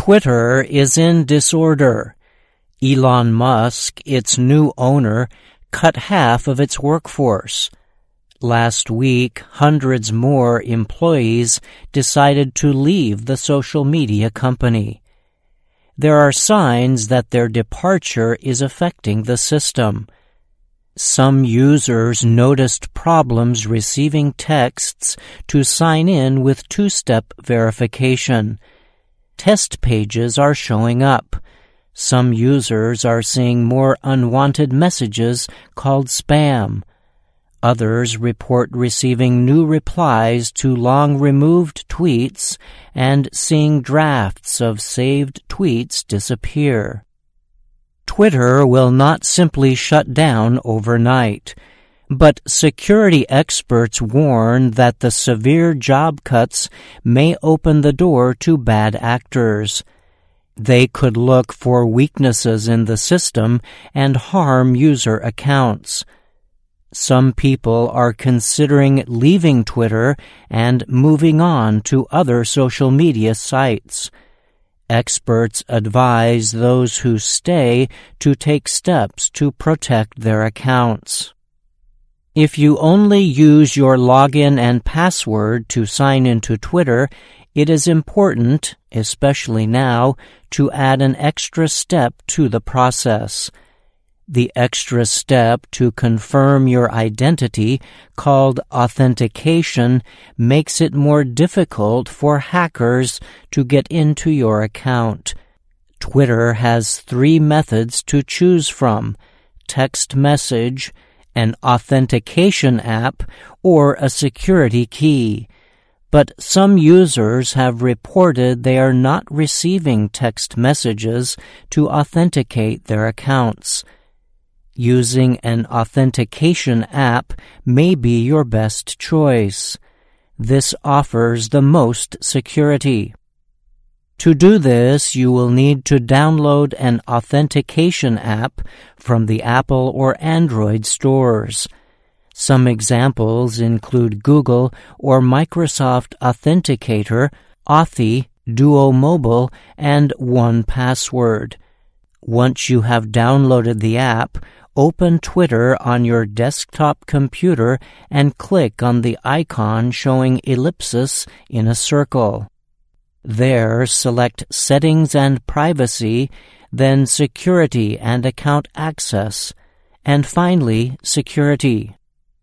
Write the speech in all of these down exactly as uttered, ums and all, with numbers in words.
Twitter is in disorder. Elon Musk, its new owner, cut half of its workforce. Last week, hundreds more employees decided to leave the social media company. There are signs that their departure is affecting the system. Some users noticed problems receiving texts to sign in with two-step verification. Test pages are showing up. Some users are seeing more unwanted messages called spam. Others report receiving new replies to long-removed tweets and seeing drafts of saved tweets disappear. Twitter will not simply shut down overnight, but security experts warn that the severe job cuts may open the door to bad actors. They could look for weaknesses in the system and harm user accounts. Some people are considering leaving Twitter and moving on to other social media sites. Experts advise those who stay to take steps to protect their accounts. If you only use your login and password to sign into Twitter, it is important, especially now, to add an extra step to the process. The extra step to confirm your identity, called authentication, makes it more difficult for hackers to get into your account. Twitter has three methods to choose from: text message, an authentication app, or a security key. But some users have reported they are not receiving text messages to authenticate their accounts. Using an authentication app may be your best choice. This offers the most security. To do this, you will need to download an authentication app from the Apple or Android stores. Some examples include Google or Microsoft Authenticator, Authy, Duo Mobile, and one password. Once you have downloaded the app, open Twitter on your desktop computer and click on the icon showing ellipsis in a circle. There, select Settings and Privacy, then Security and Account Access, and finally, Security.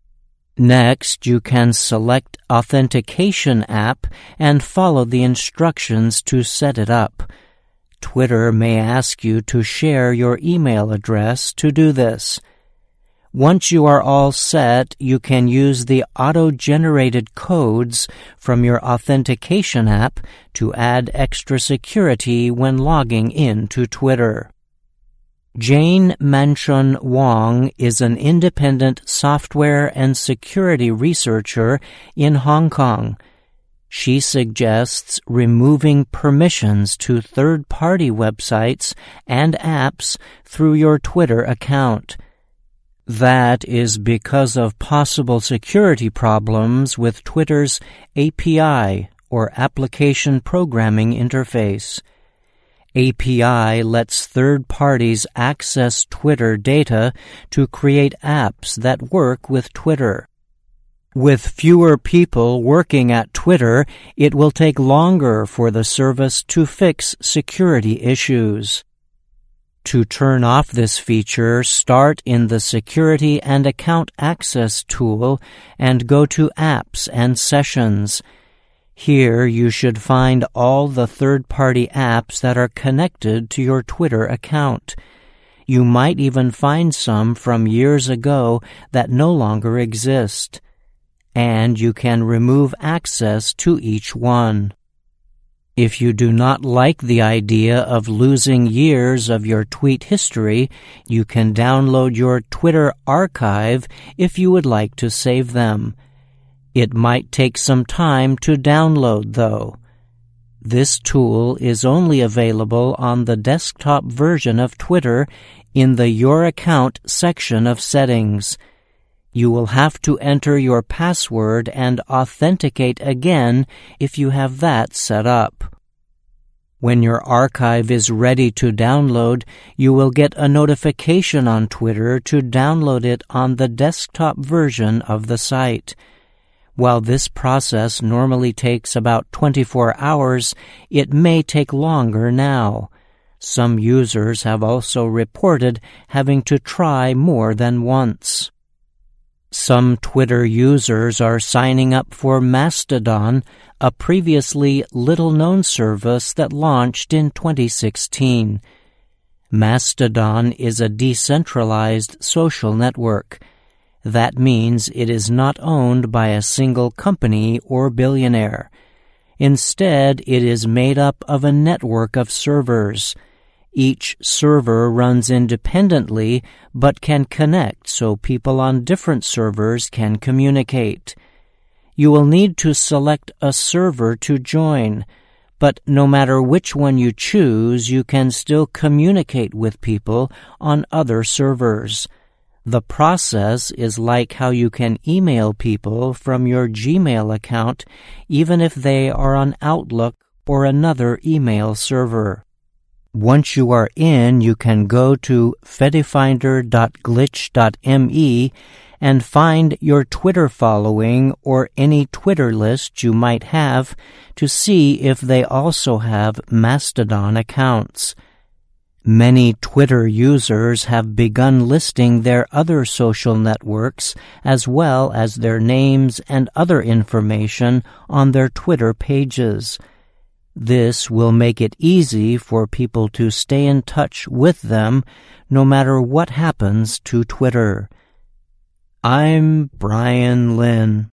Next, you can select Authentication app and follow the instructions to set it up. Twitter may ask you to share your email address to do this. Once you are all set, you can use the auto-generated codes from your authentication app to add extra security when logging in to Twitter. Jane Manchun Wong is an independent software and security researcher in Hong Kong. She suggests removing permissions to third-party websites and apps through your Twitter account. That is because of possible security problems with Twitter's A P I, or Application Programming Interface. A P I lets third parties access Twitter data to create apps that work with Twitter. With fewer people working at Twitter, it will take longer for the service to fix security issues. To turn off this feature, start in the Security and Account Access tool and go to Apps and Sessions. Here you should find all the third-party apps that are connected to your Twitter account. You might even find some from years ago that no longer exist. And you can remove access to each one. If you do not like the idea of losing years of your tweet history, you can download your Twitter archive if you would like to save them. It might take some time to download, though. This tool is only available on the desktop version of Twitter in the Your Account section of Settings. You will have to enter your password and authenticate again if you have that set up. When your archive is ready to download, you will get a notification on Twitter to download it on the desktop version of the site. While this process normally takes about twenty-four hours, it may take longer now. Some users have also reported having to try more than once. Some Twitter users are signing up for Mastodon, a previously little-known service that launched in twenty sixteen. Mastodon is a decentralized social network. That means it is not owned by a single company or billionaire. Instead, it is made up of a network of servers. Each server runs independently but can connect so people on different servers can communicate. You will need to select a server to join, but no matter which one you choose, you can still communicate with people on other servers. The process is like how you can email people from your Gmail account even if they are on Outlook or another email server. Once you are in, you can go to fedifinder dot glitch dot me and find your Twitter following or any Twitter list you might have to see if they also have Mastodon accounts. Many Twitter users have begun listing their other social networks as well as their names and other information on their Twitter pages. This will make it easy for people to stay in touch with them no matter what happens to Twitter. I'm Brian Lynn.